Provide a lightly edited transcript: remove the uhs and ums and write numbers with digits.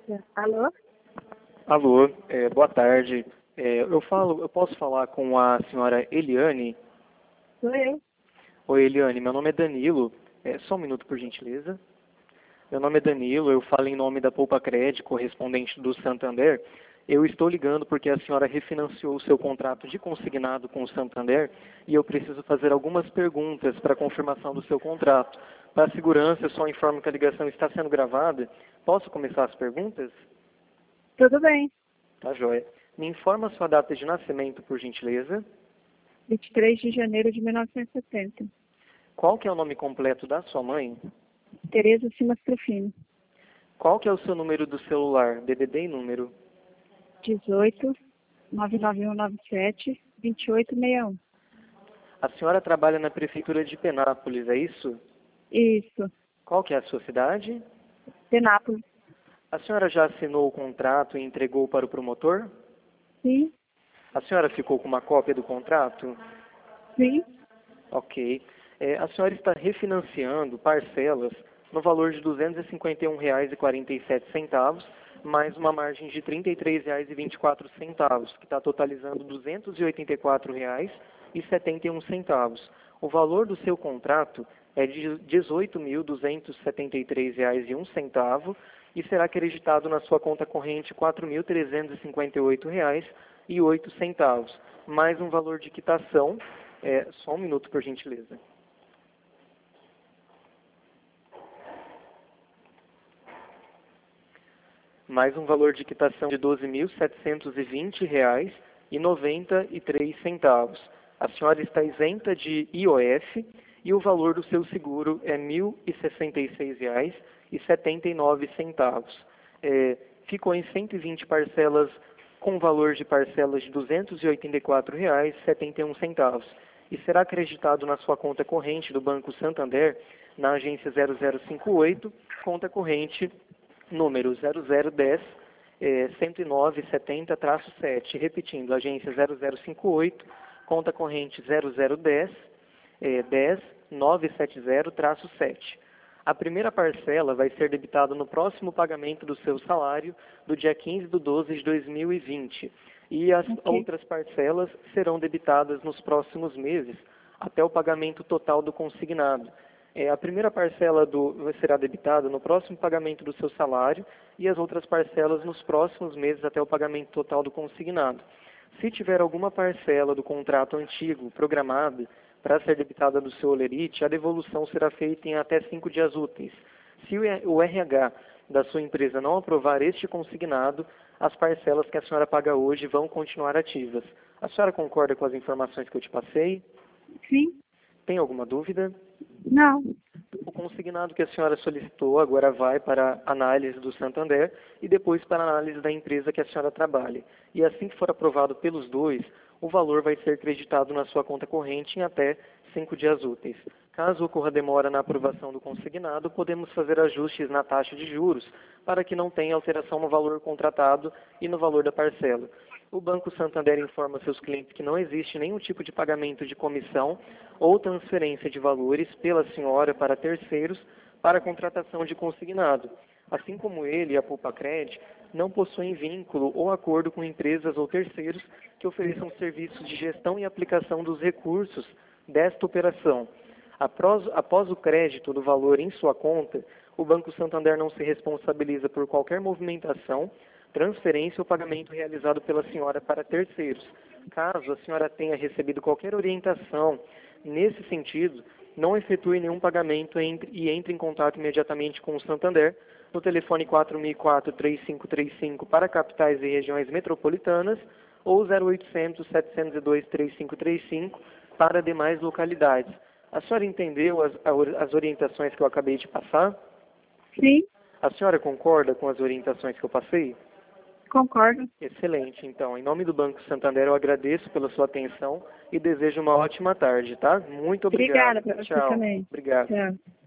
Alô? Alô, boa tarde. Eu posso falar com a senhora Eliane? Sou eu. Oi, Eliane, meu nome é Danilo. Só um minuto, por gentileza. Meu nome é Danilo, eu falo em nome da Poupa Cred, correspondente do Santander. Eu estou ligando porque a senhora refinanciou o seu contrato de consignado com o Santander e eu preciso fazer algumas perguntas para confirmação do seu contrato. Para segurança, eu só informo que a ligação está sendo gravada. Posso começar as perguntas? Tudo bem. Tá joia. Me informa a sua data de nascimento, por gentileza. 23 de janeiro de 1970. Qual que é o nome completo da sua mãe? Tereza Simas Trufino. Qual que é o seu número do celular, DDD e número? 18 99197 2861. A senhora trabalha na prefeitura de Penápolis, é isso? Isso. Qual que é a sua cidade? Penápolis. A senhora já assinou o contrato e entregou para o promotor? Sim. A senhora ficou com uma cópia do contrato? Sim. Ok. A senhora está refinanciando parcelas no valor de R$ 251,47, mais uma margem de R$ 33,24, que está totalizando R$ 284,71. O valor do seu contrato é de R$ 18.273,01 e será acreditado na sua conta corrente R$ 4.358,08, mais um valor de quitação. Só um minuto, por gentileza. Mais um valor de quitação de R$ 12.720,93. A senhora está isenta de IOF e o valor do seu seguro é R$ 1.066,79. Ficou em 120 parcelas com valor de parcelas de R$ 284,71 e será acreditado na sua conta corrente do Banco Santander, na agência 0058, conta corrente número 0010 10970-7, repetindo, agência 0058, conta corrente 0010 970-7. A primeira parcela vai ser debitada no próximo pagamento do seu salário do dia 15/12/2020 e as outras parcelas serão debitadas nos próximos meses até o pagamento total do consignado. A primeira parcela será debitada no próximo pagamento do seu salário e as outras parcelas nos próximos meses até o pagamento total do consignado. Se tiver alguma parcela do contrato antigo programada para ser debitada do seu holerite, a devolução será feita em até 5 dias úteis. Se o RH da sua empresa não aprovar este consignado, as parcelas que a senhora paga hoje vão continuar ativas. A senhora concorda com as informações que eu te passei? Sim. Tem alguma dúvida? Não. O consignado que a senhora solicitou agora vai para análise do Santander e depois para análise da empresa que a senhora trabalha. E assim que for aprovado pelos dois, o valor vai ser creditado na sua conta corrente em até 5 dias úteis. Caso ocorra demora na aprovação do consignado, podemos fazer ajustes na taxa de juros para que não tenha alteração no valor contratado e no valor da parcela. O Banco Santander informa seus clientes que não existe nenhum tipo de pagamento de comissão ou transferência de valores pela senhora para terceiros para a contratação de consignado. Assim como ele e a Poupa Cred não possuem vínculo ou acordo com empresas ou terceiros que ofereçam serviços de gestão e aplicação dos recursos desta operação. Após o crédito do valor em sua conta, o Banco Santander não se responsabiliza por qualquer movimentação, transferência ou pagamento realizado pela senhora para terceiros. Caso a senhora tenha recebido qualquer orientação nesse sentido, não efetue nenhum pagamento e entre em contato imediatamente com o Santander no telefone 4004-3535 para capitais e regiões metropolitanas ou 0800-702-3535 para demais localidades. A senhora entendeu as orientações que eu acabei de passar? Sim. A senhora concorda com as orientações que eu passei? Concordo. Excelente. Então, em nome do Banco Santander, eu agradeço pela sua atenção e desejo uma ótima tarde, tá? Muito obrigado. Obrigada para você Tchau. também. Obrigado. Tchau.